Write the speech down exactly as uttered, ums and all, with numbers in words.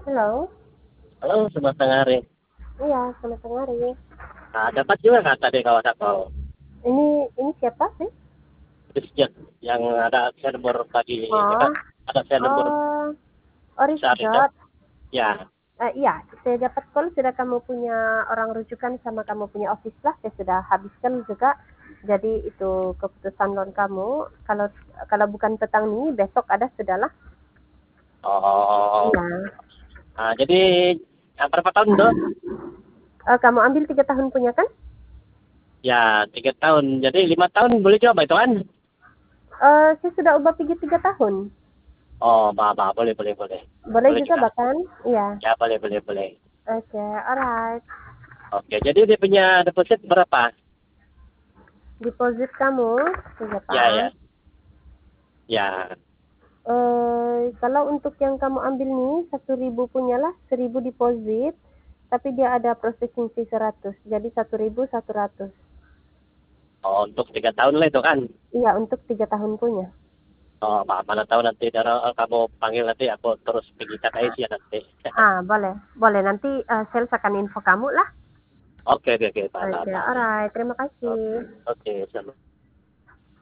Halo. Halo, selamat tengah hari. Iya, selamat tengah hari. Nah, dapat juga nggak tadi kawasan kau Ini ini siapa sih? Christian yang ada server tadi, Oh, apa, ada server oh, Oris saat itu? Jot. Ya, Eh, iya, saya dapat call sudah kamu punya orang rujukan sama kamu punya office lah. Saya sudah habiskan juga. Jadi itu keputusan loan kamu. Kalau kalau bukan petang ini, besok ada sudahlah. oh, Iya. nah, jadi ah, berapa tahun tuh? Eh, kamu ambil tiga tahun punya kan? Ya, tiga tahun. Jadi lima tahun boleh coba itu kan? Eh, saya sudah ubah pergi tiga tahun. Oh, bah, bah, boleh, boleh, boleh, Boleh boleh juga juga. bahkan? Iya. Ya, boleh, boleh, boleh. Oke, okay, alright. Oke, jadi dia punya deposit berapa? Deposit kamu berapa? Ya, ya, ya. Eh, kalau untuk yang kamu ambil nih satu ribu punyalah seribu deposit, tapi dia ada processing fee seratus, jadi satu ribu satu ratus. Oh, untuk tiga tahun lah itu kan? Iya untuk tiga tahun punya. Oh, bah, mana tahu nanti dari kamu panggil nanti aku terus pergi cat I C ya nanti. Ah boleh, boleh nanti uh, sales akan info kamu lah. Oke, oke, oke, bah, Oke, bah, okay, bah. alright, terima Oke, kasih. oke, selamat.